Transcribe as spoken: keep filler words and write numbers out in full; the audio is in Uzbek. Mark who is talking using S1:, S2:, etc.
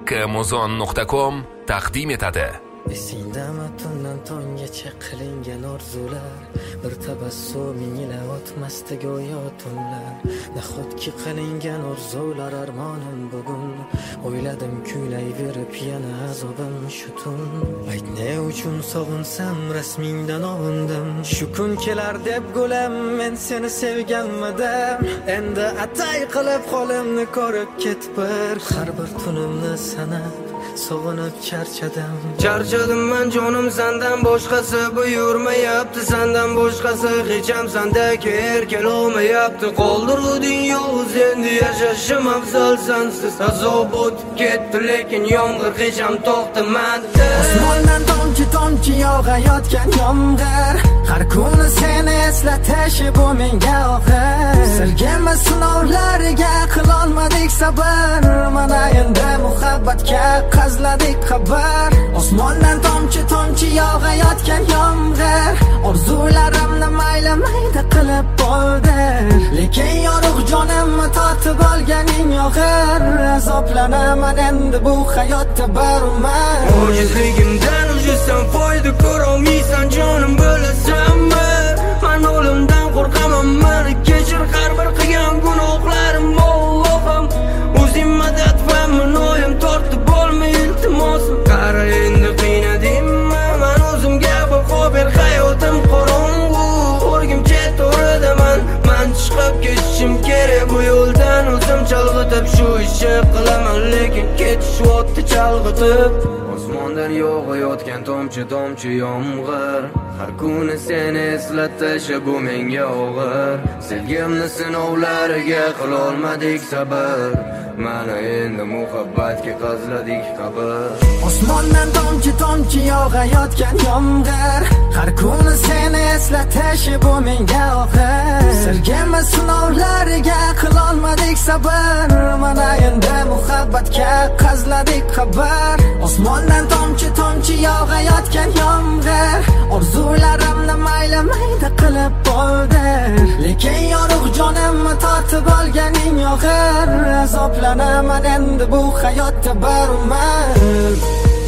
S1: Kamuzon nuqta com taqdim etadi.
S2: Esingdami tundan tongacha qilingan orzular, bir tabassuming ila o'tmasdi go'yo tunlar. Nahotki qilingan orzular armonim bugun, o'yladim kuylayverib yana azobim shu tun. Ayt ne uchun sog'insam rasmingdan ovundim, shu kun kelar deb gulam men seni sevganmidim. Endi atay qilib qo'limni ko'rib ketib, har bir tunimni sanab sog'inib charchadim.
S3: Charchadim men jonim sendan boshqasi buyurmayapti, sendan boshqasi hech ham sendagi erkal olmayapti. Qoldiruvding yolg'iz, endi yashashim afzal sensiz. Azob o'tib ketdi lekin yomg'ir hech ham to'xtamadi.
S2: Osmondan tomchi tomchi yog'ayotgan yomg'ir, har kuni seni eslatish bu menga og'ir. Sirgama sinovlariga qilolmadik sabr, mana endi muhabbatga qazladik xabar. Osmondan tomchi tomchi yog'ayotgan yomg'ir, orzularimni mayli mayda qilib bo'ldi, lekin yorug' jonimni tortib olganing og'ir. Azoblanaman endi bu hayotda barumar.
S3: Ojizligimdan ujizsan, foyda ko'rolmaysan jonim bilasanmi? Men o'limdan qo'rqaman, meni kechir har bir qilgan gunohlarim Allohim. O'zing madad va minoyim tortib bo'lmay iltimosim. Qara endi qiynadimmi, men o'zimga baho ber, hayotim qorong'u. O'rgimcha to'ridaman, men chiqib ketishim kerak bu yo'ldan. O'zim chalg'itib shu ishni qilaman, lekin ketish o'tdi chalg'itib. Osmondan yog'ayotgan tomchi tomchi yomg'ir, har kuni seni eslatish bu menga og'ir. Sevgimni sinovlariga qilolmadik sabr, mana endi muhabbatga qazladik qabr.
S2: Osmondan tomchi tomchi yog'ayotgan yomg'ir, har kuni seni eslatish bu menga og'ir. Sevgimni sinovlariga qilolmadik sabr, mana endi muhabbatga qazladik qabr. Osmondan tomchi tomchi yog'ayotgan yomg'ir, orzularimni mayli mayda qilib bo'ldi, lekin yorug' jonimni tortib olganing og'ir. Azoblanaman endi bu hayotda barumar.